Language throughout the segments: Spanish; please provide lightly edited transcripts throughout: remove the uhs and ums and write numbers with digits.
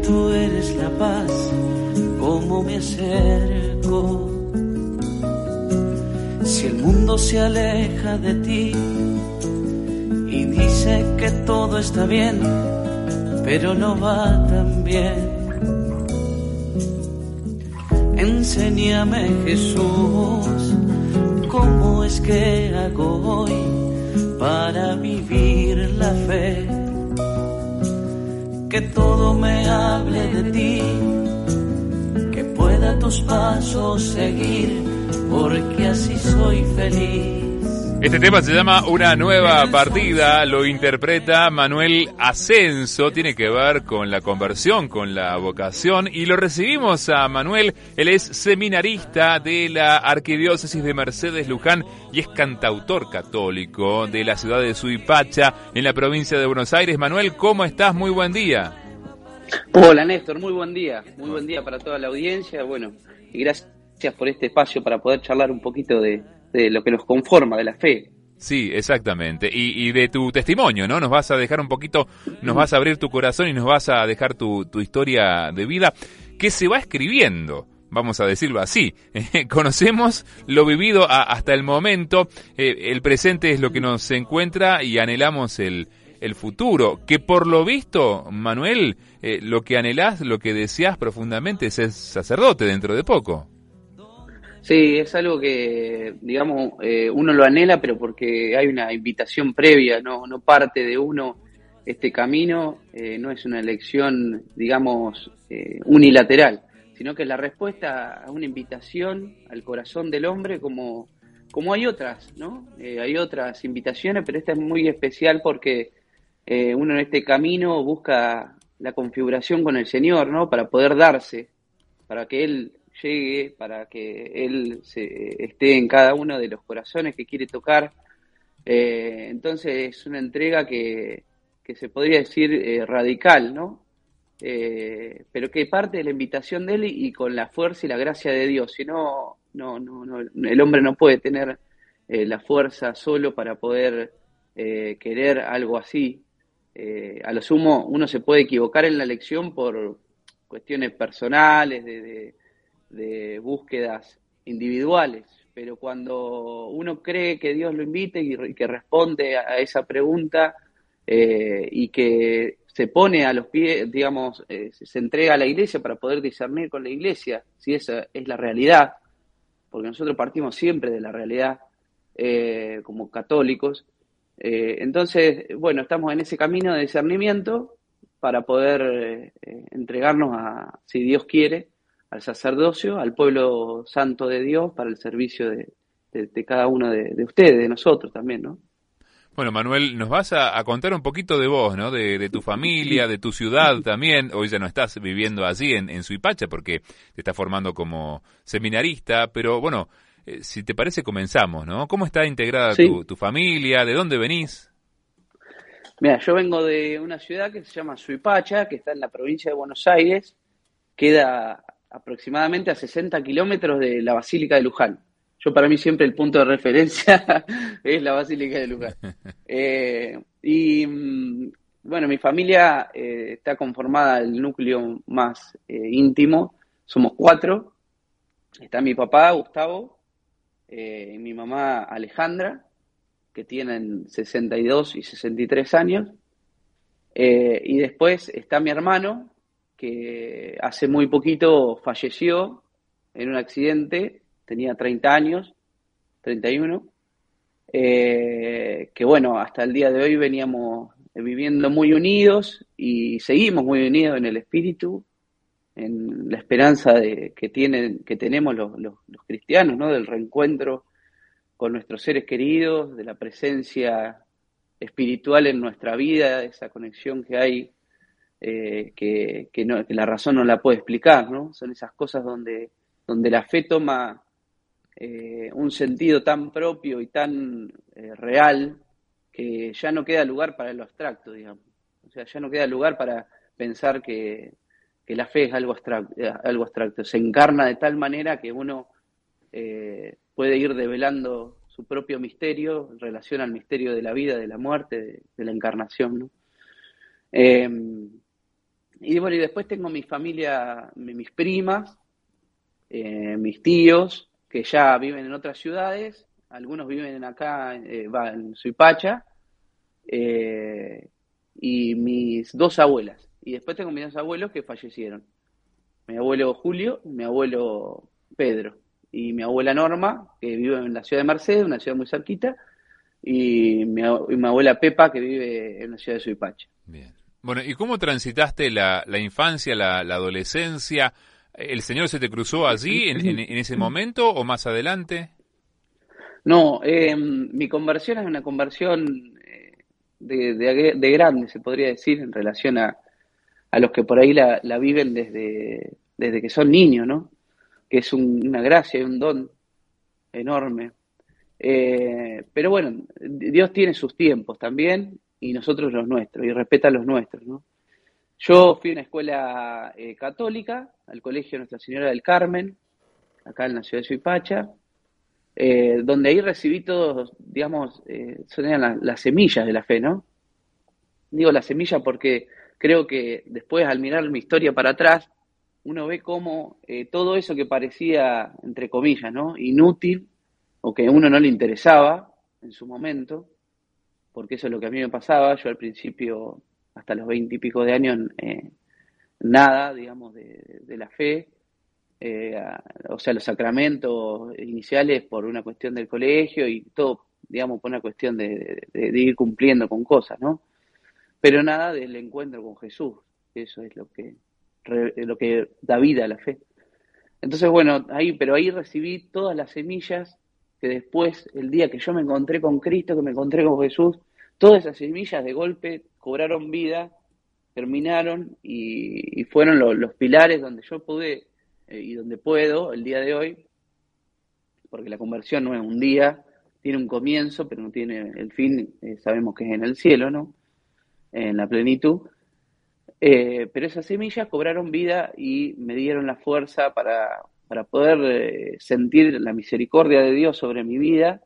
tú eres la paz, ¿cómo me acerco? Si el mundo se aleja de ti y dice que todo está bien, pero no va tan bien. Enséñame, Jesús, cómo es que hago hoy para vivir la fe. Que todo me hable de ti, que pueda tus pasos seguir, porque así soy feliz. Este tema se llama Una Nueva Partida, lo interpreta Manuel Ascenso, tiene que ver con la conversión, con la vocación, y lo recibimos a Manuel. Él es seminarista de la Arquidiócesis de Mercedes Luján y es cantautor católico de la ciudad de Suipacha, en la provincia de Buenos Aires. Manuel, ¿cómo estás? Muy buen día. Hola Néstor, muy buen día para toda la audiencia, bueno, y gracias por este espacio para poder charlar un poquito de lo que nos conforma, de la fe. Sí, exactamente. Y de tu testimonio, ¿no? Nos vas a dejar un poquito, nos vas a abrir tu corazón y nos vas a dejar tu historia de vida, que se va escribiendo, vamos a decirlo así. Conocemos lo vivido hasta el momento, el presente es lo que nos encuentra y anhelamos el futuro, que por lo visto, Manuel, lo que anhelás, lo que deseás profundamente es ser sacerdote dentro de poco. Sí, es algo que, digamos, uno lo anhela, pero porque hay una invitación previa, no parte de uno este camino, no es una elección, digamos, unilateral, sino que es la respuesta a una invitación al corazón del hombre, como hay otras, ¿no? Hay otras invitaciones, pero esta es muy especial porque uno en este camino busca la configuración con el Señor, ¿no? Para poder darse, para que Él llegue, para que Él esté en cada uno de los corazones que quiere tocar. Entonces es una entrega que se podría decir radical, ¿no? Pero que parte de la invitación de Él y con la fuerza y la gracia de Dios. Si no, el hombre no puede tener la fuerza solo para poder querer algo así. A lo sumo uno se puede equivocar en la elección por cuestiones personales, de búsquedas individuales, pero cuando uno cree que Dios lo invite y que responde a esa pregunta y que se pone a los pies, digamos, se entrega a la iglesia para poder discernir con la iglesia si esa es la realidad, porque nosotros partimos siempre de la realidad como católicos. Entonces, bueno, estamos en ese camino de discernimiento para poder entregarnos a, si Dios quiere, al sacerdocio, al pueblo santo de Dios, para el servicio de cada uno de ustedes, de nosotros también, ¿no? Bueno, Manuel, nos vas a contar un poquito de vos, ¿no? De tu familia, de tu ciudad también. Hoy ya no estás viviendo allí en Suipacha porque te estás formando como seminarista, pero bueno, si te parece comenzamos, ¿no? ¿Cómo está integrada tu familia? ¿De dónde venís? Mira, yo vengo de una ciudad que se llama Suipacha, que está en la provincia de Buenos Aires, queda aproximadamente a 60 kilómetros de la Basílica de Luján. Yo para mí siempre el punto de referencia es la Basílica de Luján. Bueno, mi familia está conformada, el núcleo más íntimo, somos 4. Está mi papá, Gustavo, y mi mamá, Alejandra, que tienen 62 y 63 años. Y después está mi hermano, que hace muy poquito falleció en un accidente, tenía 30 años, 31, que bueno, hasta el día de hoy veníamos viviendo muy unidos y seguimos muy unidos en el espíritu, en la esperanza que tenemos los cristianos, ¿no? Del reencuentro con nuestros seres queridos, de la presencia espiritual en nuestra vida, esa conexión que hay, que la razón no la puede explicar, ¿no? Son esas cosas donde la fe toma un sentido tan propio y tan real que ya no queda lugar para lo abstracto, digamos. O sea, ya no queda lugar para pensar que la fe es algo abstracto. Se encarna de tal manera que uno puede ir develando su propio misterio en relación al misterio de la vida, de la muerte, de la encarnación, ¿no? Y bueno, y después tengo mi familia, mis primas, mis tíos, que ya viven en otras ciudades, algunos viven acá, en Suipacha, y mis dos abuelas. Y después tengo mis dos abuelos que fallecieron. Mi abuelo Julio y mi abuelo Pedro. Y mi abuela Norma, que vive en la ciudad de Mercedes, una ciudad muy cerquita, y mi abuela Pepa, que vive en la ciudad de Suipacha. Bien. Bueno, ¿y cómo transitaste la infancia, la adolescencia? ¿El Señor se te cruzó allí en ese momento o más adelante? No, mi conversión es una conversión de grande, se podría decir, en relación a los que por ahí la viven desde que son niños, ¿no? Que es una gracia y un don enorme. Pero bueno, Dios tiene sus tiempos también y nosotros los nuestros, y respeta los nuestros, ¿no? Yo fui a una escuela católica, al Colegio Nuestra Señora del Carmen, acá en la ciudad de Suipacha, donde ahí recibí todos, digamos, eran las semillas de la fe, ¿no? Digo la semilla porque creo que después, al mirar mi historia para atrás, uno ve cómo todo eso que parecía, entre comillas, ¿no?, inútil, o que a uno no le interesaba en su momento, porque eso es lo que a mí me pasaba. Yo al principio, hasta los 20 y pico de años, nada, digamos, de la fe, o sea, los sacramentos iniciales por una cuestión del colegio y todo, digamos, por una cuestión de ir cumpliendo con cosas, ¿no? Pero nada del encuentro con Jesús. Eso es lo que da vida a la fe. Entonces, bueno, pero ahí recibí todas las semillas que después, el día que yo me encontré con Cristo, que me encontré con Jesús, todas esas semillas de golpe cobraron vida, germinaron y fueron los pilares donde yo pude y donde puedo el día de hoy, porque la conversión no es un día, tiene un comienzo, pero no tiene el fin, sabemos que es en el cielo, ¿no?, en la plenitud. Pero esas semillas cobraron vida y me dieron la fuerza para poder sentir la misericordia de Dios sobre mi vida,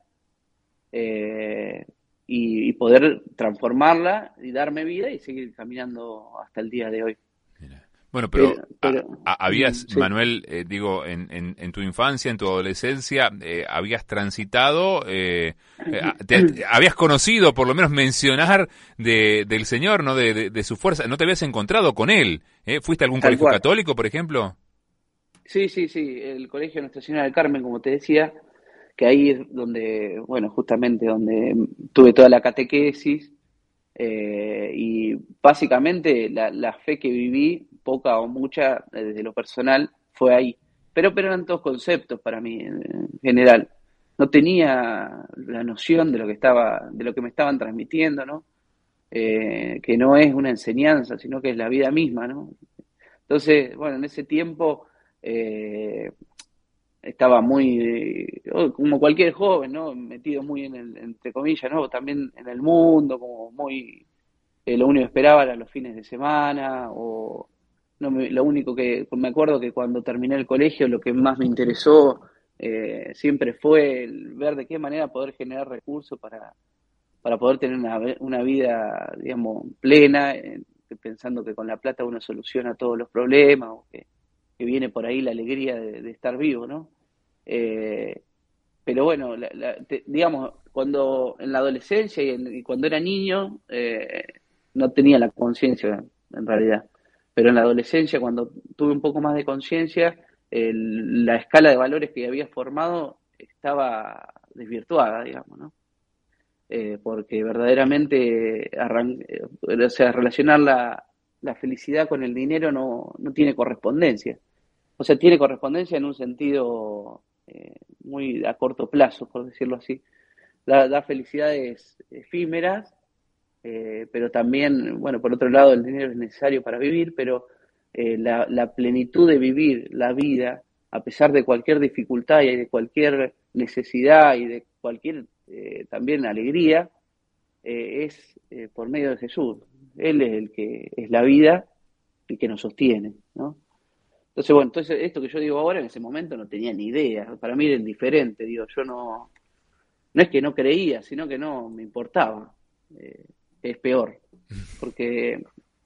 y poder transformarla y darme vida y seguir caminando hasta el día de hoy. Bueno, pero habías, sí. Manuel, digo, en tu infancia, en tu adolescencia, habías transitado, habías conocido, por lo menos mencionar del Señor, ¿no? De su fuerza. ¿No te habías encontrado con Él? ¿Fuiste a algún Tal colegio cual. católico, por ejemplo? Sí, el Colegio Nuestra Señora del Carmen, como te decía, que ahí es donde, bueno, justamente donde tuve toda la catequesis, y básicamente la fe que viví, poca o mucha, desde lo personal, fue ahí. Pero eran todos conceptos para mí, en general. No tenía la noción de lo que me estaban transmitiendo, ¿no? Que no es una enseñanza, sino que es la vida misma, ¿no? Entonces, bueno, en ese tiempo estaba muy, como cualquier joven, ¿no?, metido muy entre comillas, ¿no?, también en el mundo, como muy, lo único que esperaba era los fines de semana, o no lo único que me acuerdo que cuando terminé el colegio lo que más me interesó siempre fue ver de qué manera poder generar recursos para poder tener una vida, digamos, plena, pensando que con la plata uno soluciona todos los problemas, o que viene por ahí la alegría de estar vivo, ¿no? Pero bueno, digamos, cuando en la adolescencia y cuando era niño, no tenía la conciencia, en realidad. Pero en la adolescencia, cuando tuve un poco más de conciencia, la escala de valores que había formado estaba desvirtuada, digamos, ¿no? Porque verdaderamente o sea, relacionar la felicidad con el dinero no tiene correspondencia. O sea, tiene correspondencia en un sentido muy a corto plazo, por decirlo así. Da felicidades efímeras, pero también, bueno, por otro lado, el dinero es necesario para vivir, pero la plenitud de vivir la vida, a pesar de cualquier dificultad y de cualquier necesidad y de cualquier también alegría, es por medio de Jesús. Él es el que es la vida y que nos sostiene, ¿no? Entonces, bueno, esto que yo digo ahora, en ese momento no tenía ni idea. Para mí era indiferente, digo, yo no es que no creía, sino que no me importaba. Es peor, porque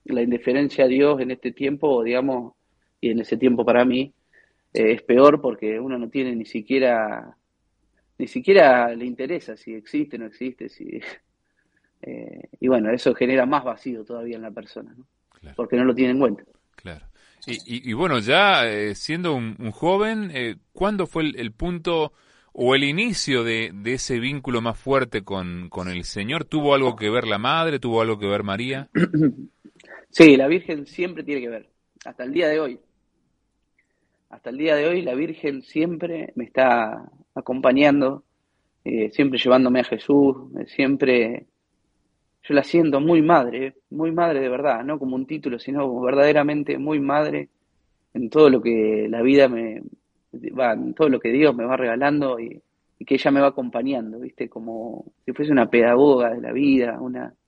la indiferencia a Dios en este tiempo, digamos, y en ese tiempo para mí, es peor porque uno no tiene ni siquiera le interesa si existe o no existe, si, y bueno, eso genera más vacío todavía en la persona, ¿no? Claro, Porque no lo tiene en cuenta. claro. Y bueno, ya siendo un joven, ¿cuándo fue el punto o el inicio de ese vínculo más fuerte con el Señor? ¿Tuvo algo que ver la madre? ¿Tuvo algo que ver María? Sí, la Virgen siempre tiene que ver, hasta el día de hoy. Hasta el día de hoy la Virgen siempre me está acompañando, siempre llevándome a Jesús, siempre yo la siento muy madre de verdad, no como un título, sino verdaderamente muy madre en todo lo que la vida en todo lo que Dios me va regalando y que ella me va acompañando, ¿viste? Como si fuese una pedagoga de la vida,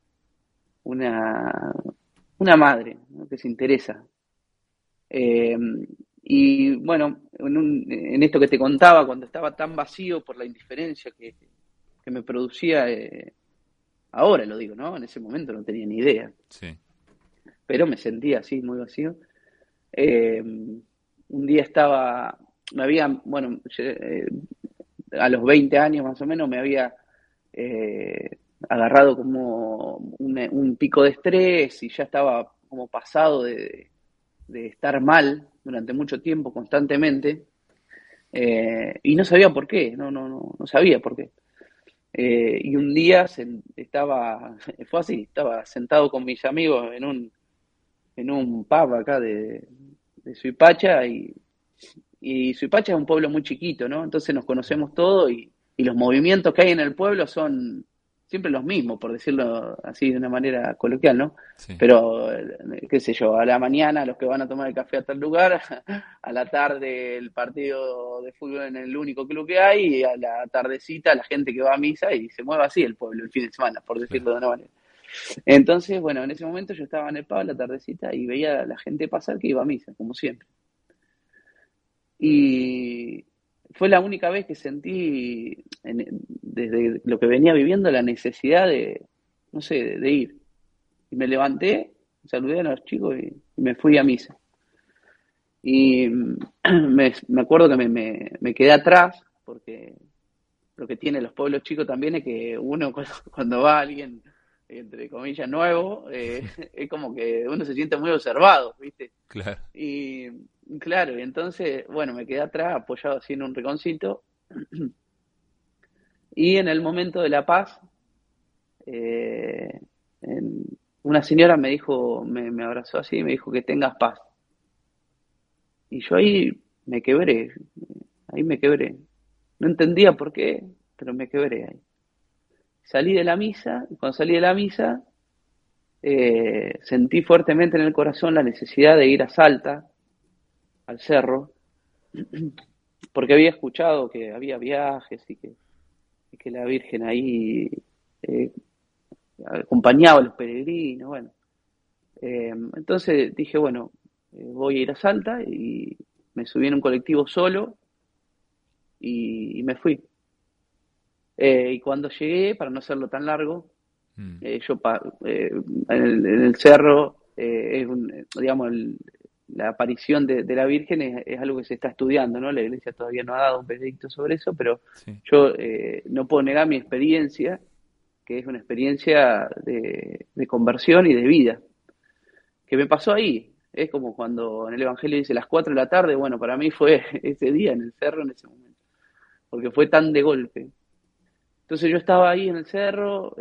una, una madre, ¿no? Que se interesa. Eh, y bueno, en esto que te contaba, cuando estaba tan vacío por la indiferencia que me producía, ahora lo digo, ¿no? En ese momento no tenía ni idea, Sí. pero me sentía así, muy vacío. Eh, un día bueno, a los 20 años más o menos me había agarrado como un pico de estrés y ya estaba como pasado de estar mal durante mucho tiempo constantemente, y no sabía por qué, no sabía por qué. Y un día fue así, estaba sentado con mis amigos en un pub acá de Suipacha y Suipacha es un pueblo muy chiquito, ¿no? Entonces nos conocemos todos y los movimientos que hay en el pueblo son siempre los mismos, por decirlo así de una manera coloquial, ¿no? Sí. Pero, qué sé yo, a la mañana los que van a tomar el café a tal lugar, a la tarde el partido de fútbol en el único club que hay, y a la tardecita la gente que va a misa y se mueve así el pueblo el fin de semana, por Claro. decirlo de una manera. Entonces, bueno, en ese momento yo estaba en el pub a la tardecita y veía a la gente pasar que iba a misa, como siempre. Y fue la única vez que sentí, desde lo que venía viviendo, la necesidad no sé, de ir. Y me levanté, saludé a los chicos y me fui a misa. Y me acuerdo que me quedé atrás, porque lo que tienen los pueblos chicos también es que uno cuando va a alguien, entre comillas, nuevo, es como que uno se siente muy observado, ¿viste? Claro. Y claro, y entonces, bueno, me quedé atrás apoyado así en un rinconcito y en el momento de la paz, eh, en- una señora me dijo, me abrazó así y me dijo que tengas paz. Y yo ahí me quebré. No entendía por qué, pero me quebré ahí. Salí de la misa, y cuando salí de la misa, sentí fuertemente en el corazón la necesidad de ir a Salta, al cerro, porque había escuchado que había viajes y que la Virgen ahí eh, acompañaba a los peregrinos, bueno. Entonces dije, bueno, voy a ir a Salta y me subí en un colectivo solo y me fui. Y cuando llegué, para no hacerlo tan largo, Mm. en el cerro, digamos, la aparición de la Virgen es algo que se está estudiando, ¿no? La Iglesia todavía no ha dado un veredicto sobre eso, pero Sí. yo no puedo negar mi experiencia, que es una experiencia de conversión y de vida, que me pasó ahí. Es como cuando en el Evangelio dice las 4 de la tarde, bueno, para mí fue ese día en el cerro, en ese momento, porque fue tan de golpe. Entonces yo estaba ahí en el cerro,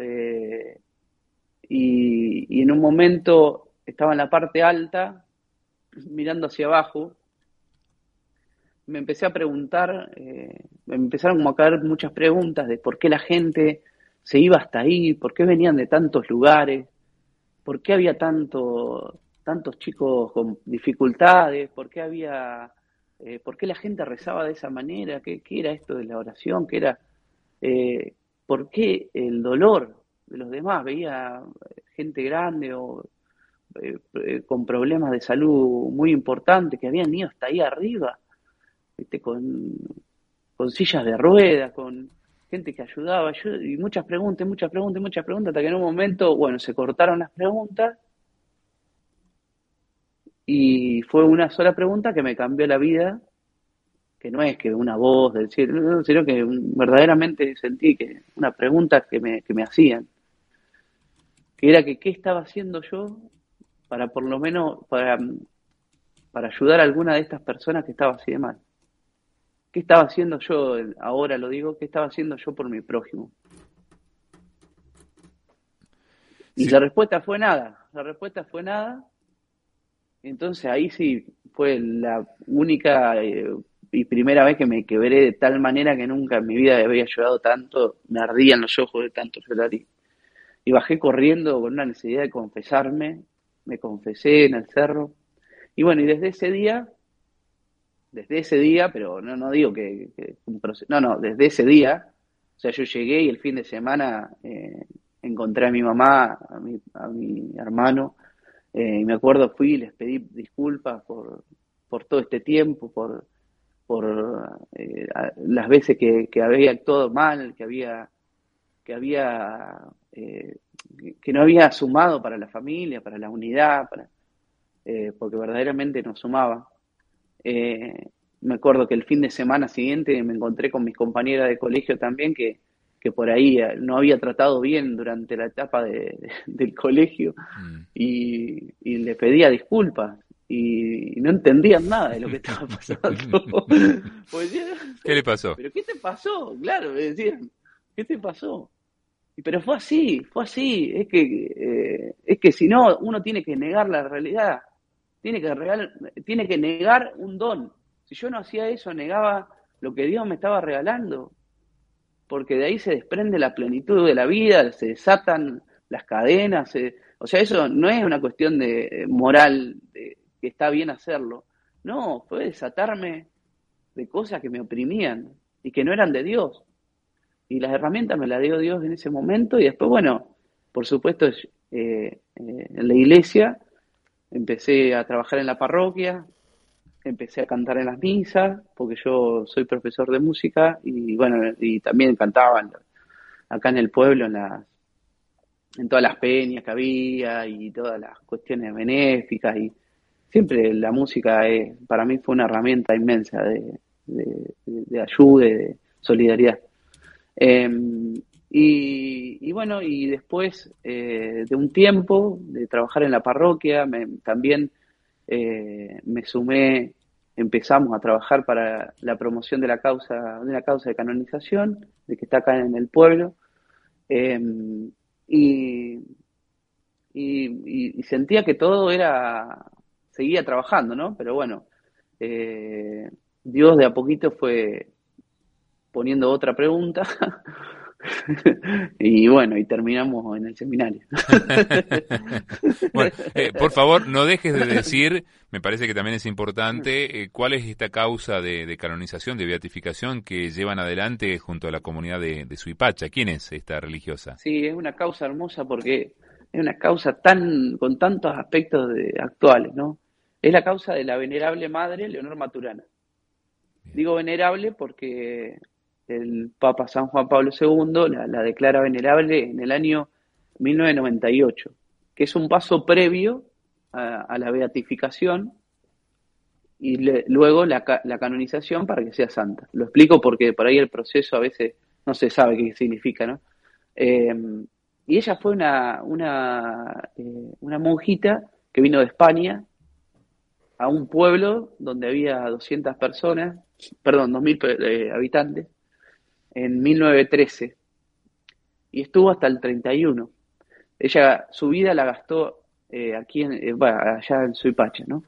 y en un momento estaba en la parte alta, mirando hacia abajo, me empecé a preguntar, me empezaron como a caer muchas preguntas de por qué la gente se iba hasta ahí, por qué venían de tantos lugares, por qué había tantos chicos con dificultades, por qué la gente rezaba de esa manera, qué era esto de la oración, qué era, por qué el dolor de los demás, veía gente grande o con problemas de salud muy importantes que habían ido hasta ahí arriba, ¿viste? Con sillas de ruedas, con gente que ayudaba, y muchas preguntas, hasta que en un momento, bueno, se cortaron las preguntas Y fue una sola pregunta que me cambió la vida, que no es que una voz del cielo, no, sino que verdaderamente sentí que una pregunta que me hacían, que era que qué estaba haciendo yo para por lo menos, para ayudar a alguna de estas personas que estaba así de mal. ¿Qué estaba haciendo yo, ahora lo digo, qué estaba haciendo yo por mi prójimo? Y Sí. la respuesta fue nada, la respuesta fue nada. Entonces ahí sí fue la única y primera vez que me quebré de tal manera que nunca en mi vida había llorado tanto, me ardían los ojos de tanto llorar y bajé corriendo con una necesidad de confesarme, me confesé en el cerro y bueno, y desde ese día, pero no digo que un proceso, no, desde ese día, o sea, yo llegué y el fin de semana encontré a mi mamá, a mi hermano, y me acuerdo fui y les pedí disculpas por todo este tiempo, por las veces que había actuado mal, que había que no había sumado para la familia, para la unidad, porque verdaderamente no sumaba. Me acuerdo que el fin de semana siguiente me encontré con mis compañeras de colegio también que por ahí no había tratado bien durante la etapa del colegio Mm. y le pedía disculpas y no entendían nada de lo que estaba pasando. Pues decían, ¿Qué le pasó? ¿pero qué te pasó? Claro, me decían, ¿qué te pasó? Pero fue así, es que si no, uno tiene que negar la realidad, tiene que negar un don. Si yo no hacía eso, negaba lo que Dios me estaba regalando, porque de ahí se desprende la plenitud de la vida, se desatan las cadenas, o sea, eso no es una cuestión de moral, de que está bien hacerlo, no, fue desatarme de cosas que me oprimían y que no eran de Dios. Y las herramientas me las dio Dios en ese momento y después, bueno, por supuesto, en la iglesia empecé a trabajar en la parroquia, empecé a cantar en las misas, porque yo soy profesor de música y bueno, y también cantaba acá en el pueblo, en todas las peñas que había y todas las cuestiones benéficas y siempre la música para mí fue una herramienta inmensa de ayuda y de solidaridad. Eh, y bueno, y después de un tiempo de trabajar en la parroquia, también me sumé, empezamos a trabajar para la promoción de una causa de canonización, de que está acá en el pueblo, eh, y, y sentía que todo seguía trabajando, ¿no? Pero bueno, Dios de a poquito fue poniendo otra pregunta y bueno, y terminamos en el seminario. Bueno, por favor, no dejes de decir, me parece que también es importante, cuál es esta causa de canonización, de beatificación que llevan adelante junto a la comunidad de Suipacha. ¿Quién es esta religiosa? Sí, es una causa hermosa porque es una causa con tantos aspectos actuales, ¿no? Es la causa de la venerable madre Leonor Maturana. Digo venerable porque el Papa San Juan Pablo II la declara venerable en el año 1998, que es un paso previo a la beatificación y luego la canonización para que sea santa. Lo explico porque por ahí el proceso a veces no se sabe qué significa, ¿no? Eh, y ella fue una monjita que vino de España a un pueblo donde había 200 personas, perdón, 2000 habitantes, en 1913 y estuvo hasta el 31. Ella, su vida la gastó aquí, allá en Suipacha, ¿no?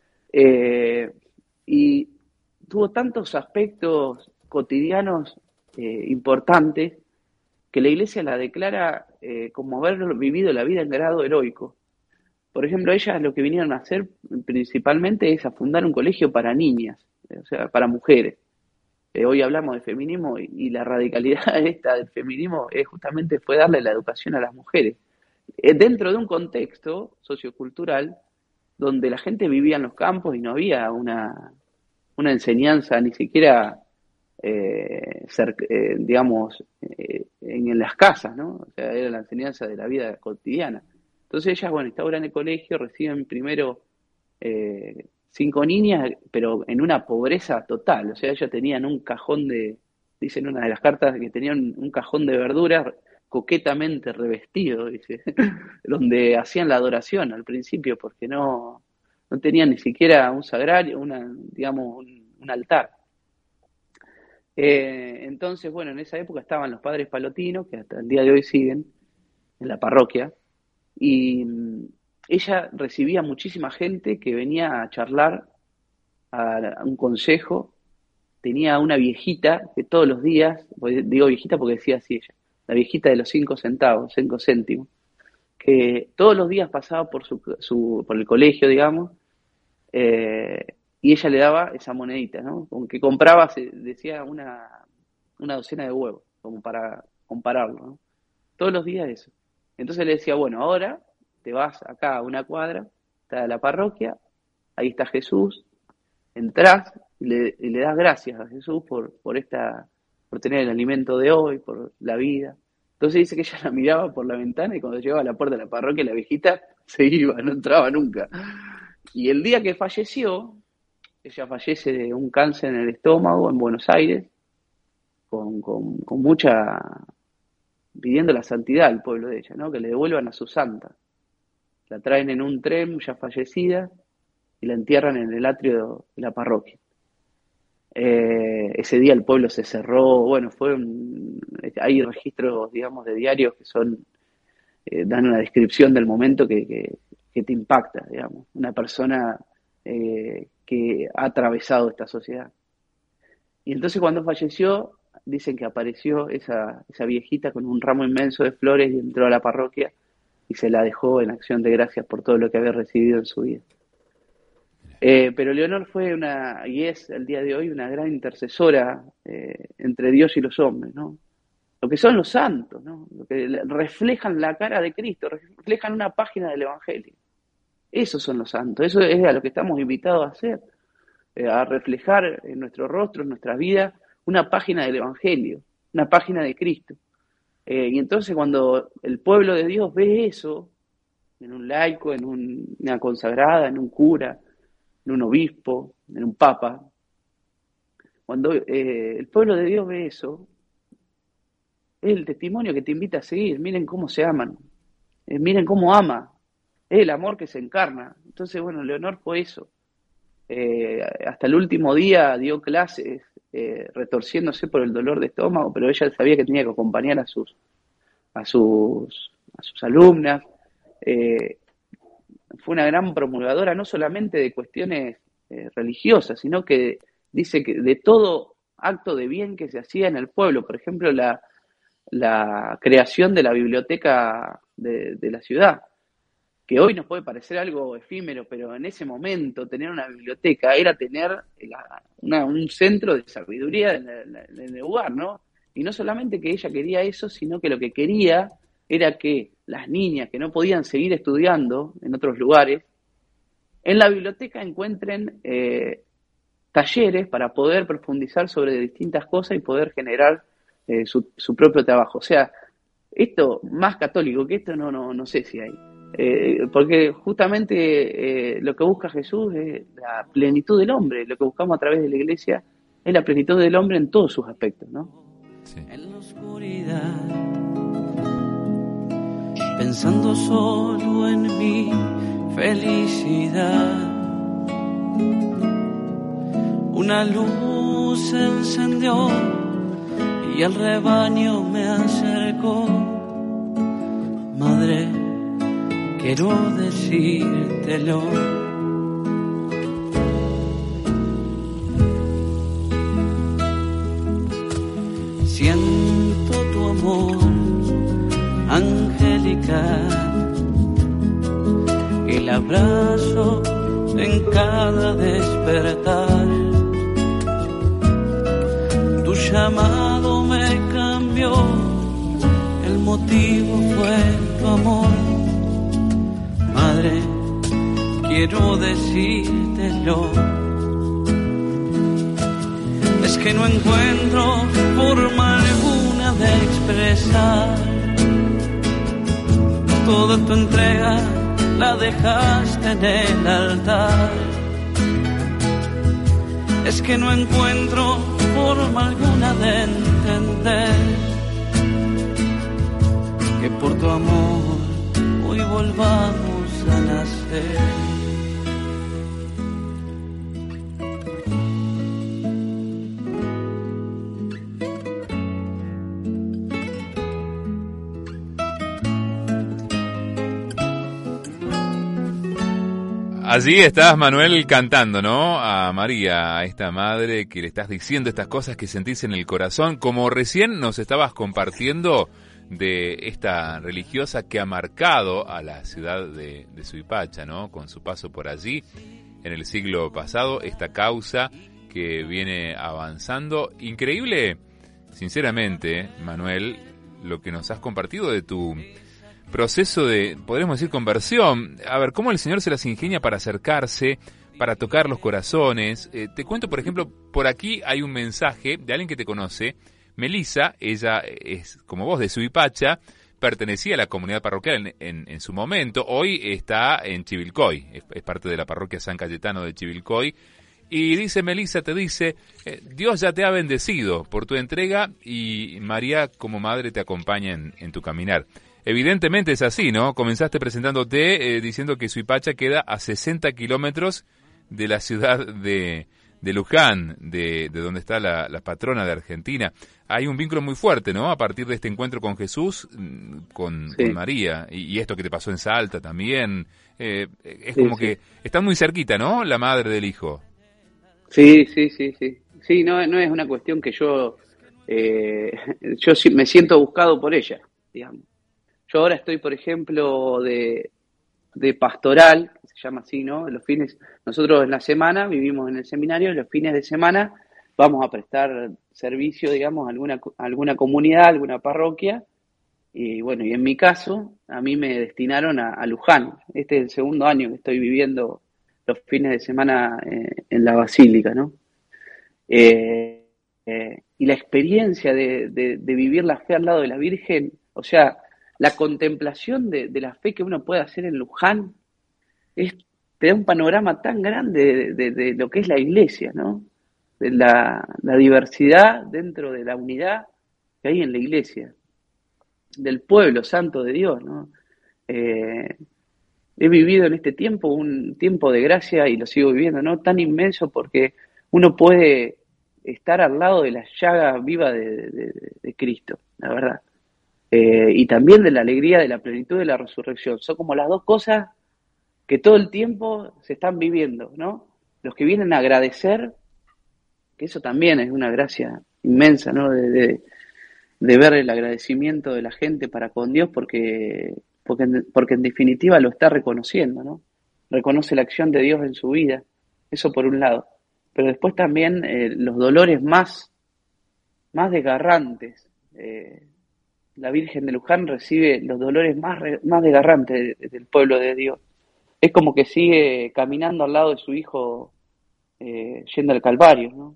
Y tuvo tantos aspectos cotidianos importantes que la Iglesia la declara como haber vivido la vida en grado heroico. Por ejemplo, ellas lo que vinieron a hacer principalmente es a fundar un colegio para niñas, o sea, para mujeres. Hoy hablamos de feminismo y la radicalidad esta del feminismo justamente fue darle la educación a las mujeres. Dentro de un contexto sociocultural donde la gente vivía en los campos y no había una enseñanza ni siquiera, digamos, en las casas, ¿no? O sea, era la enseñanza de la vida cotidiana. Entonces ellas, bueno, instauran el colegio, reciben primero 5 niñas, pero en una pobreza total. O sea, ellas tenían un cajón dice en una de las cartas, que tenían un cajón de verduras coquetamente revestido, dice, donde hacían la adoración al principio, porque no tenían ni siquiera un sagrario, digamos, un altar. Entonces, bueno, en esa época estaban los padres palotinos, que hasta el día de hoy siguen en la parroquia, y ella recibía muchísima gente que venía a charlar a un consejo. Tenía una viejita que todos los días, digo viejita porque decía así ella, la viejita de los 5 centavos, 5 céntimos, que todos los días pasaba por por el colegio, digamos, y ella le daba esa monedita, ¿no? Con que compraba, decía, una docena de huevos, como para compararlo, ¿no? Todos los días eso. Entonces le decía, bueno, ahora te vas acá a una cuadra, está la parroquia, ahí está Jesús, entrás y le das gracias a Jesús por tener el alimento de hoy, por la vida. Entonces dice que ella la miraba por la ventana y cuando llegaba a la puerta de la parroquia la viejita se iba, no entraba nunca. Y el día que falleció, ella fallece de un cáncer en el estómago en Buenos Aires, con mucha, pidiendo la santidad al pueblo de ella, ¿no? Que le devuelvan a su santa. La traen en un tren ya fallecida y la entierran en el atrio de la parroquia. Ese día el pueblo se cerró, bueno, hay registros, digamos, de diarios que dan una descripción del momento que te impacta, digamos, una persona que ha atravesado esta sociedad. Y entonces cuando falleció, dicen que apareció esa viejita con un ramo inmenso de flores y entró a la parroquia y se la dejó en acción de gracias por todo lo que había recibido en su vida. Pero Leonor fue y es el día de hoy una gran intercesora entre Dios y los hombres, ¿no? Lo que son los santos, ¿no? Lo que reflejan la cara de Cristo, reflejan una página del Evangelio. Esos son los santos, eso es a lo que estamos invitados a hacer, a reflejar en nuestro rostro, en nuestra vida, una página del Evangelio, una página de Cristo. Y entonces cuando el pueblo de Dios ve eso, en un laico, en una consagrada, en un cura, en un obispo, en un papa, cuando el pueblo de Dios ve eso, es el testimonio que te invita a seguir. Miren cómo se aman, miren cómo ama, es el amor que se encarna. Entonces, bueno, Leonor fue eso. Hasta el último día dio clases, retorciéndose por el dolor de estómago, pero ella sabía que tenía que acompañar a sus alumnas. Fue una gran promulgadora, no solamente de cuestiones religiosas, sino que dice que de todo acto de bien que se hacía en el pueblo. Por ejemplo, la creación de la biblioteca de la ciudad, que hoy nos puede parecer algo efímero, pero en ese momento tener una biblioteca era tener un centro de sabiduría en el lugar, ¿no? Y no solamente que ella quería eso, sino que lo que quería era que las niñas que no podían seguir estudiando en otros lugares, en la biblioteca encuentren talleres para poder profundizar sobre distintas cosas y poder generar su propio trabajo. O sea, esto más católico que esto no sé si hay. Porque justamente lo que busca Jesús es la plenitud del hombre. Lo que buscamos a través de la iglesia es la plenitud del hombre en todos sus aspectos, ¿no? Sí. En la oscuridad, pensando solo en mi felicidad, una luz se encendió y el rebaño me acercó. Madre, quiero decírtelo. Siento tu amor angelical, el abrazo en cada despertar. Tu llamado me cambió, el motivo fue tu amor. Madre, quiero decírtelo. Es que no encuentro forma alguna de expresar toda tu entrega la dejaste en el altar. Es que no encuentro forma alguna de entender que por tu amor hoy volvamos a nacer. Allí estás, Manuel, cantando, ¿no? A María, a esta madre que le estás diciendo estas cosas que sentís en el corazón, como recién nos estabas compartiendo de esta religiosa que ha marcado a la ciudad de Suipacha, ¿no? Con su paso por allí en el siglo pasado, esta causa que viene avanzando. Increíble, sinceramente, Manuel, lo que nos has compartido de tu proceso de, podríamos decir, conversión. A ver, cómo el Señor se las ingenia para acercarse, para tocar los corazones. Te cuento, por ejemplo, por aquí hay un mensaje de alguien que te conoce, Melissa. Ella es, como vos, de Suipacha, pertenecía a la comunidad parroquial en su momento. Hoy está en Chivilcoy, es parte de la parroquia San Cayetano de Chivilcoy. Y dice Melissa, te dice, Dios ya te ha bendecido por tu entrega y María como madre te acompaña en tu caminar. Evidentemente es así, ¿no? Comenzaste presentándote diciendo que Suipacha queda a 60 kilómetros de la ciudad de Luján, de donde está la patrona de Argentina. Hay un vínculo muy fuerte, ¿no? A partir de este encuentro con Jesús, con María, y esto que te pasó en Salta también. Es como que están muy cerquita, ¿no? La madre del hijo. Sí. Sí, no es una cuestión que yo me siento buscado por ella, digamos. Yo ahora estoy, por ejemplo, de pastoral, que se llama así, ¿no? Nosotros en la semana vivimos en el seminario, y los fines de semana vamos a prestar servicio, digamos, a alguna comunidad, a alguna parroquia. Y bueno, y en mi caso, a mí me destinaron a Luján. Este es el segundo año que estoy viviendo los fines de semana en la basílica, ¿no? Y la experiencia de vivir la fe al lado de la Virgen, o sea, la contemplación de la fe que uno puede hacer en Luján, te da un panorama tan grande de lo que es la iglesia, ¿no? De la diversidad dentro de la unidad que hay en la iglesia, del pueblo santo de Dios, ¿no? He vivido en este tiempo un tiempo de gracia y lo sigo viviendo, ¿no? Tan inmenso porque uno puede estar al lado de la llaga viva de Cristo, la verdad. Y también de la alegría de la plenitud de la resurrección. Son como las dos cosas que todo el tiempo se están viviendo, ¿no? Los que vienen a agradecer, que eso también es una gracia inmensa, ¿no? De ver el agradecimiento de la gente para con Dios porque en definitiva lo está reconociendo, ¿no? Reconoce la acción de Dios en su vida, eso por un lado. Pero después también los dolores más desgarrantes. La Virgen de Luján recibe los dolores más desgarrantes del pueblo de Dios. Es como que sigue caminando al lado de su hijo yendo al Calvario, ¿no?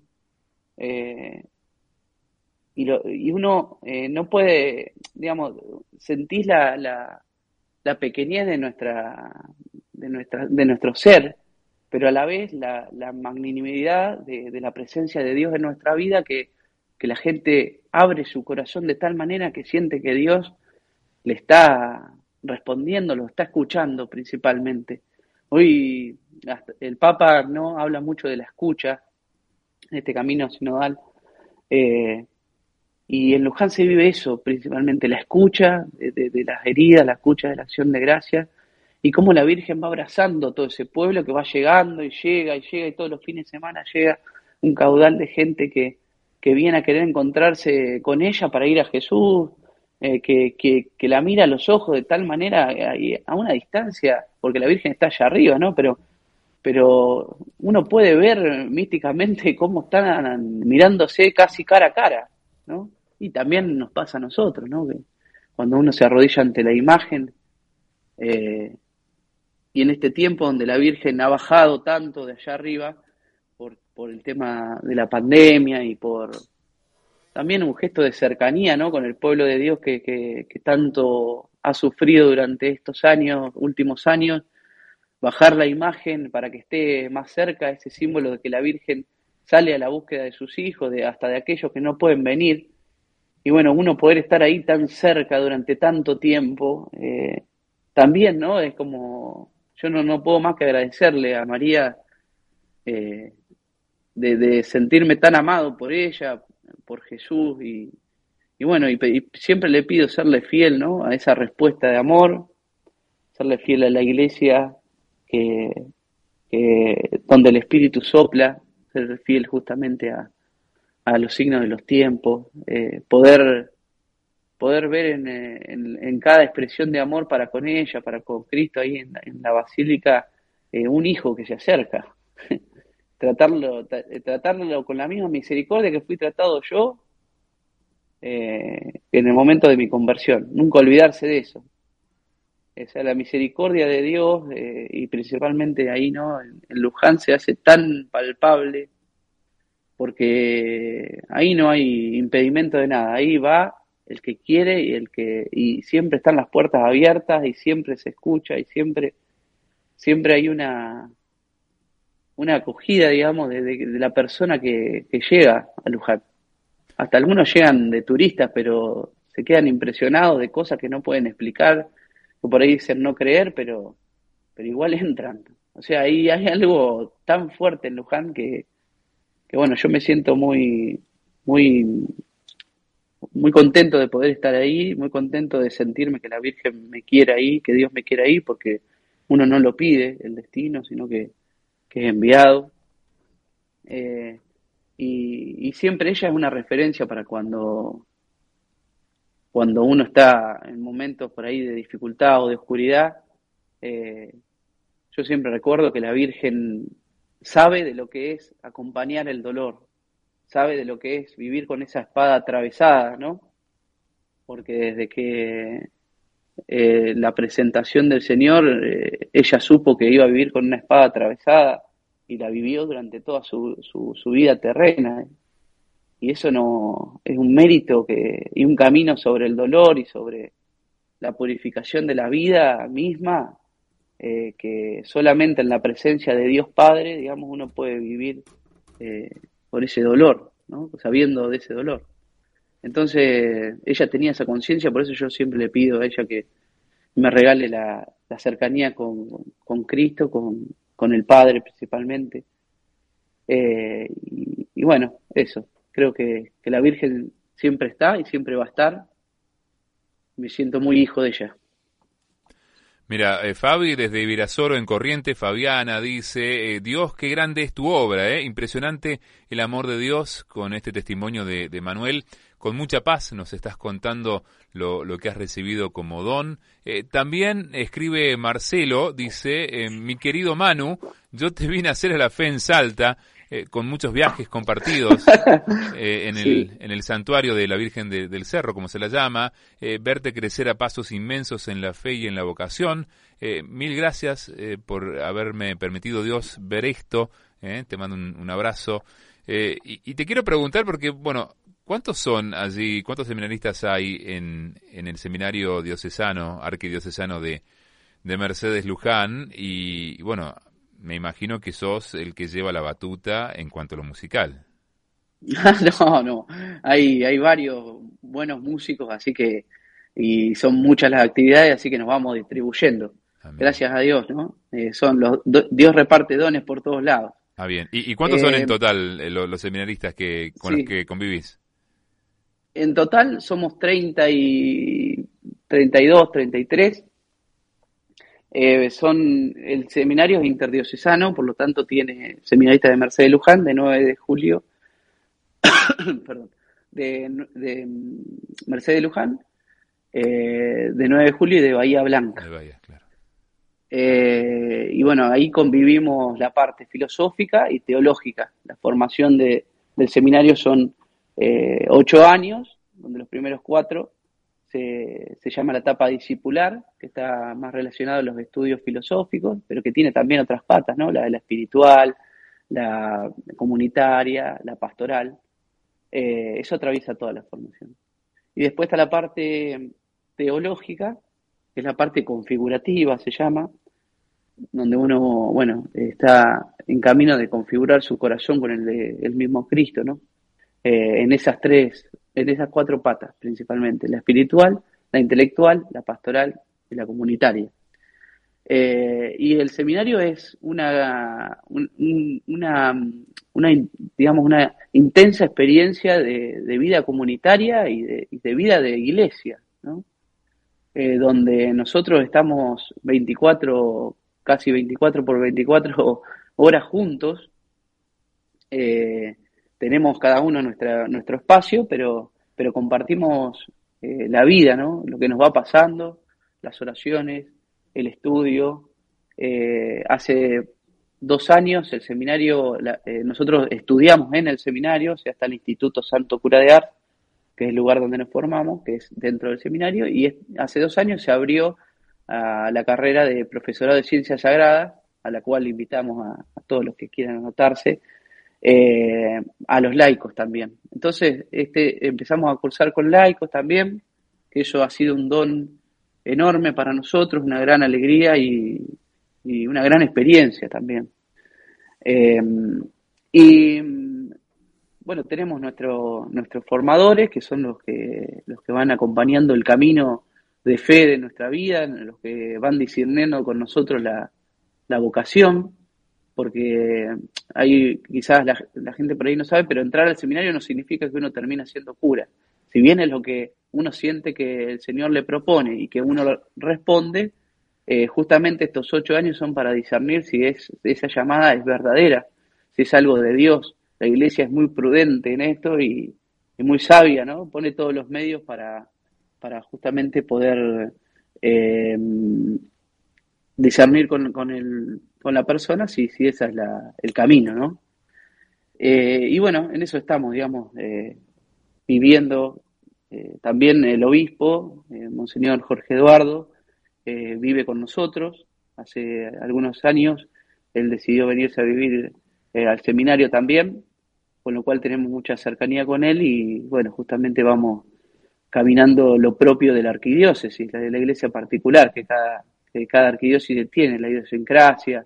Y uno no puede, digamos, sentís la pequeñez de nuestro ser, pero a la vez la magnanimidad de la presencia de Dios en nuestra vida que la gente abre su corazón de tal manera que siente que Dios le está respondiendo, lo está escuchando principalmente. Hoy el Papa no habla mucho de la escucha en este camino sinodal, y en Luján se vive eso, principalmente la escucha de las heridas, la escucha de la acción de gracia, y cómo la Virgen va abrazando todo ese pueblo que va llegando y llega, y todos los fines de semana llega un caudal de gente que viene a querer encontrarse con ella para ir a Jesús, que la mira a los ojos de tal manera a una distancia, porque la Virgen está allá arriba, ¿no? Pero uno puede ver místicamente cómo están mirándose casi cara a cara, ¿no? Y también nos pasa a nosotros, ¿no? Que cuando uno se arrodilla ante la imagen, y en este tiempo donde la Virgen ha bajado tanto de allá arriba, por el tema de la pandemia y por también un gesto de cercanía, ¿no? Con el pueblo de Dios que tanto ha sufrido durante estos últimos años, bajar la imagen para que esté más cerca, ese símbolo de que la Virgen sale a la búsqueda de sus hijos, hasta de aquellos que no pueden venir. Y bueno, uno poder estar ahí tan cerca durante tanto tiempo, también, ¿no? Es como, yo no puedo más que agradecerle a María, de sentirme tan amado por ella, por Jesús, y bueno, y siempre le pido serle fiel, ¿no? A esa respuesta de amor, serle fiel a la iglesia, donde el Espíritu sopla, ser fiel justamente a los signos de los tiempos, poder ver en cada expresión de amor para con ella, para con Cristo ahí en la basílica, un hijo que se acerca. Tratarlo con la misma misericordia que fui tratado yo, en el momento de mi conversión. Nunca olvidarse de eso. O sea, la misericordia de Dios, y principalmente ahí, ¿no? En Luján se hace tan palpable, porque ahí no hay impedimento de nada. Ahí va el que quiere y siempre están las puertas abiertas y siempre se escucha y siempre hay una acogida, digamos, de la persona que llega a Luján. Hasta algunos llegan de turistas, pero se quedan impresionados de cosas que no pueden explicar, que por ahí dicen no creer, pero igual entran. O sea, ahí hay algo tan fuerte en Luján que bueno, yo me siento muy, muy, muy contento de poder estar ahí, muy contento de sentirme que la Virgen me quiere ahí, que Dios me quiere ahí, porque uno no lo pide, el destino, sino que es enviado. Y siempre ella es una referencia para cuando uno está en momentos por ahí de dificultad o de oscuridad. Yo siempre recuerdo que la Virgen sabe de lo que es acompañar el dolor, sabe de lo que es vivir con esa espada atravesada, ¿no? Porque desde que la presentación del Señor, ella supo que iba a vivir con una espada atravesada y la vivió durante toda su vida terrena. Y eso no es un mérito y un camino sobre el dolor y sobre la purificación de la vida misma, que solamente en la presencia de Dios Padre, digamos, uno puede vivir por ese dolor, ¿no? Sabiendo de ese dolor. Entonces, ella tenía esa conciencia, por eso yo siempre le pido a ella que me regale la cercanía con Cristo, con el Padre principalmente. Y bueno, eso. Creo que la Virgen siempre está y siempre va a estar. Me siento muy hijo de ella. Mira, Fabi, desde Virasoro en Corriente, Fabiana dice, Dios, qué grande es tu obra, impresionante el amor de Dios con este testimonio de Manuel. Con mucha paz nos estás contando lo que has recibido como don. También escribe Marcelo, dice, mi querido Manu, yo te vine a hacer a la fe en Salta, con muchos viajes compartidos Sí. en el santuario de la Virgen del Cerro, como se la llama, verte crecer a pasos inmensos en la fe y en la vocación. Mil gracias por haberme permitido, Dios, ver esto. Te mando un abrazo. Y te quiero preguntar porque, bueno, ¿cuántos son allí, cuántos seminaristas hay en el seminario diocesano, arquidiocesano de Mercedes Luján? Y bueno, me imagino que sos el que lleva la batuta en cuanto a lo musical. No, hay varios buenos músicos, así que, y son muchas las actividades, así que nos vamos distribuyendo. Amén. Gracias a Dios, ¿no? Dios reparte dones por todos lados. Ah, bien. ¿Y cuántos son en Eh, total los seminaristas con los sí, que convivís? en total somos 32, 33. El seminario es interdiocesano, por lo tanto tiene seminaristas de Mercedes Luján, de 9 de julio, perdón, de Mercedes Luján, de 9 de julio y de Bahía Blanca. De Bahía, claro. Y bueno, ahí convivimos la parte filosófica y teológica. La formación del seminario son 8 años, donde los primeros 4 se llama la etapa discipular, que está más relacionada a los estudios filosóficos, pero que tiene también otras patas, ¿no? La de la espiritual, la comunitaria, la pastoral. Eso atraviesa toda la formación. Y después está la parte teológica, que es la parte configurativa, se llama, donde uno, bueno, está en camino de configurar su corazón con el de el mismo Cristo, ¿no? En esas cuatro patas principalmente, la espiritual, la intelectual, la pastoral y la comunitaria. Y el seminario es digamos, una intensa experiencia de vida comunitaria y de vida de iglesia, ¿no? Donde nosotros estamos casi 24 por 24 horas juntos. Tenemos cada uno nuestro espacio, pero compartimos la vida, ¿no? Lo que nos va pasando, las oraciones, el estudio. Hace 2 años el seminario, nosotros estudiamos en el seminario, o sea, hasta el Instituto Santo Cura de Ars, que es el lugar donde nos formamos, que es dentro del seminario, y hace 2 años se abrió a la carrera de profesorado de Ciencias Sagradas, a la cual invitamos a todos los que quieran anotarse, a los laicos también. Entonces, empezamos a cursar con laicos también, que eso ha sido un don enorme para nosotros, una gran alegría y una gran experiencia también. Y bueno, tenemos nuestros formadores, que son los que van acompañando el camino de fe de nuestra vida, los que van discerniendo con nosotros la vocación, porque hay quizás la gente por ahí no sabe, pero entrar al seminario no significa que uno termine siendo cura. Si bien es lo que uno siente que el Señor le propone y que uno responde, justamente estos 8 años son para discernir si esa llamada es verdadera, si es algo de Dios. La Iglesia es muy prudente en esto y muy sabia, ¿no? Pone todos los medios para justamente poder discernir con la persona si ese es el camino, ¿no? Y bueno, en eso estamos, digamos, viviendo. También el obispo, Monseñor Jorge Eduardo, vive con nosotros. Hace algunos años él decidió venirse a vivir al seminario también, con lo cual tenemos mucha cercanía con él y bueno, justamente vamos caminando lo propio de la arquidiócesis, de la iglesia particular, que cada arquidiócesis tiene, la idiosincrasia,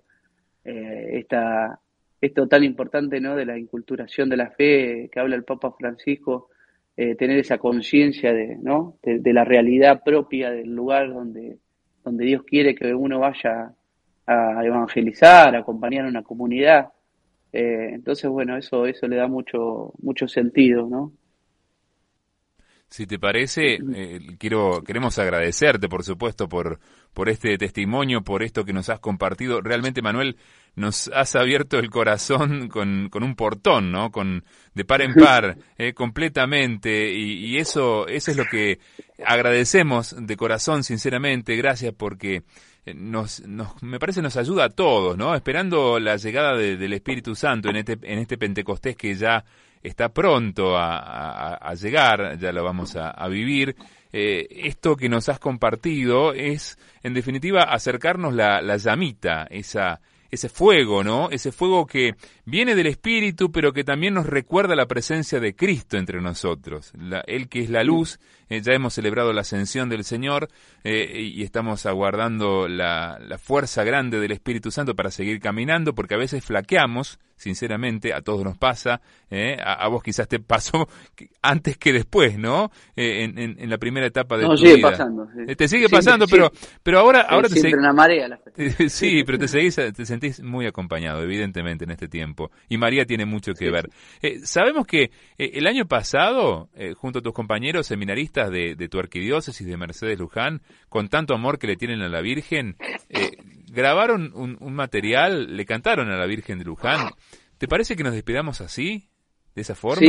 esto tan importante, ¿no?, de la inculturación de la fe que habla el Papa Francisco, tener esa conciencia ¿no?, de la realidad propia del lugar donde Dios quiere que uno vaya a evangelizar, a acompañar a una comunidad. Entonces, bueno, eso le da mucho sentido, ¿no? Si te parece, queremos agradecerte, por supuesto, por este testimonio, por esto que nos has compartido. Realmente, Manuel, nos has abierto el corazón con un portón, ¿no? De par en par, completamente, y eso es lo que agradecemos de corazón, sinceramente. Gracias, porque me parece nos ayuda a todos, ¿no? Esperando la llegada del Espíritu Santo en este Pentecostés que ya está pronto a llegar, ya lo vamos a vivir. Esto que nos has compartido es, en definitiva, acercarnos la llamita, ese fuego, ¿no? Ese fuego que viene del Espíritu, pero que también nos recuerda la presencia de Cristo entre nosotros. Él que es la luz, ya hemos celebrado la ascensión del Señor y estamos aguardando la fuerza grande del Espíritu Santo para seguir caminando, porque a veces flaqueamos, sinceramente, a todos nos pasa, a vos quizás te pasó antes que después, ¿no? En la primera etapa de tu sigue vida. Pasando, sí. Te sigue pasando, pero ahora te siempre una marea la fe. Sí, pero te sentís muy acompañado, evidentemente, en este tiempo. Y María tiene mucho que ver. Sabemos que el año pasado, junto a tus compañeros seminaristas de tu arquidiócesis de Mercedes Luján, con tanto amor que le tienen a la Virgen, grabaron un material, le cantaron a la Virgen de Luján. ¿Te parece que nos despidamos así, de esa forma?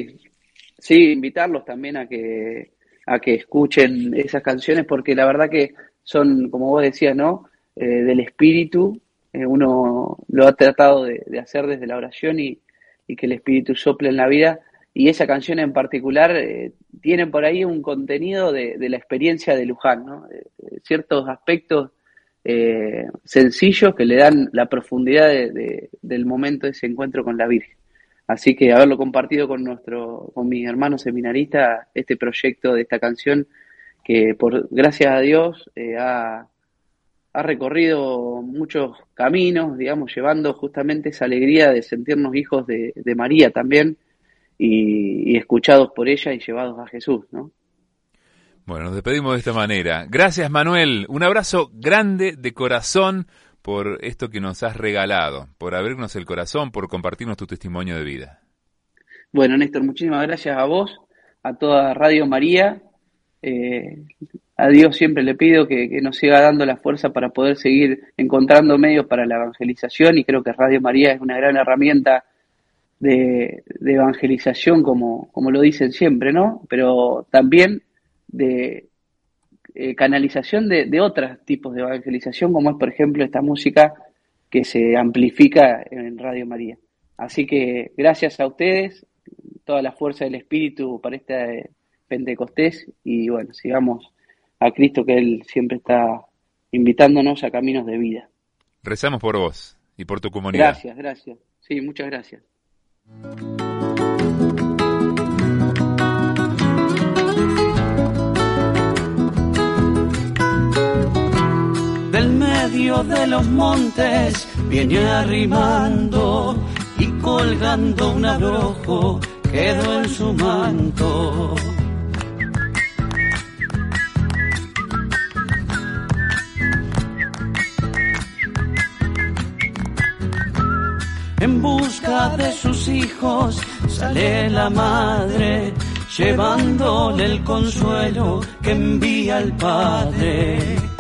Sí, invitarlos también a que escuchen esas canciones, porque la verdad que son, como vos decías, ¿no?, del espíritu. Uno lo ha tratado de hacer desde la oración y que el espíritu sople en la vida, y esa canción en particular tiene por ahí un contenido de la experiencia de Luján, ¿no? Ciertos aspectos sencillos que le dan la profundidad del momento de ese encuentro con la Virgen. Así que haberlo compartido con mis hermanos seminaristas, este proyecto de esta canción, que por gracias a Dios ha ha recorrido muchos caminos, digamos, llevando justamente esa alegría de sentirnos hijos de María también y escuchados por ella y llevados a Jesús, ¿no? Bueno, nos despedimos de esta manera. Gracias, Manuel. Un abrazo grande de corazón por esto que nos has regalado, por abrirnos el corazón, por compartirnos tu testimonio de vida. Bueno, Néstor, muchísimas gracias a vos, a toda Radio María. A Dios siempre le pido que nos siga dando la fuerza para poder seguir encontrando medios para la evangelización, y creo que Radio María es una gran herramienta de evangelización, como lo dicen siempre, ¿no? Pero también de canalización de otros tipos de evangelización, como es, por ejemplo, esta música que se amplifica en Radio María. Así que gracias a ustedes, toda la fuerza del Espíritu para este Pentecostés, y bueno, sigamos a Cristo, que Él siempre está invitándonos a caminos de vida. Rezamos por vos y por tu comunidad. Gracias. Sí, muchas gracias. Del medio de los montes viene arrimando y colgando un abrojo quedó en su manto. En busca de sus hijos sale la madre, llevándole el consuelo que envía el Padre.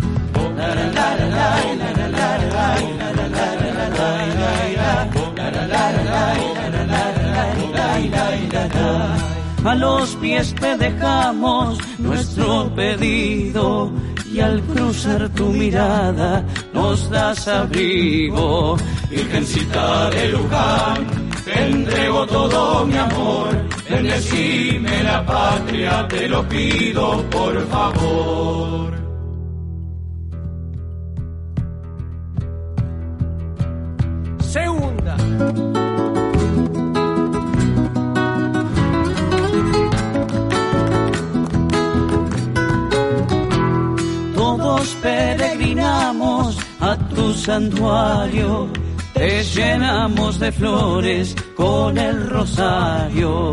A los pies te dejamos nuestro pedido, y al cruzar tu mirada nos das abrigo. Virgencita de Luján, te entrego todo mi amor, bendecime la patria, te lo pido por favor. Segunda. Todos peregrinamos a tu santuario, te llenamos de flores con el rosario.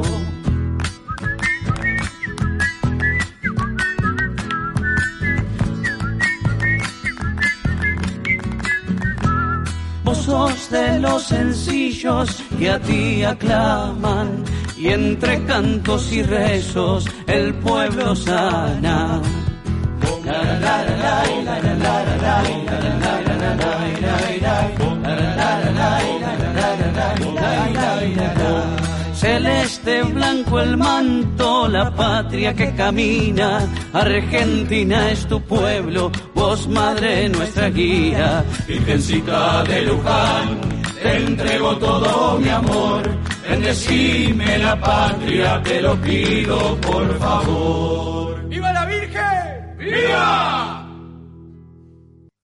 Vos sos de los sencillos que a ti aclaman, y entre cantos y rezos el pueblo sana. Celeste blanco el manto, la patria que camina, Argentina es tu pueblo, vos madre nuestra guía. Virgencita de Luján, te entrego todo mi amor, bendecime la patria, te lo pido por favor. ¡Viva la Virgen! ¡Viva!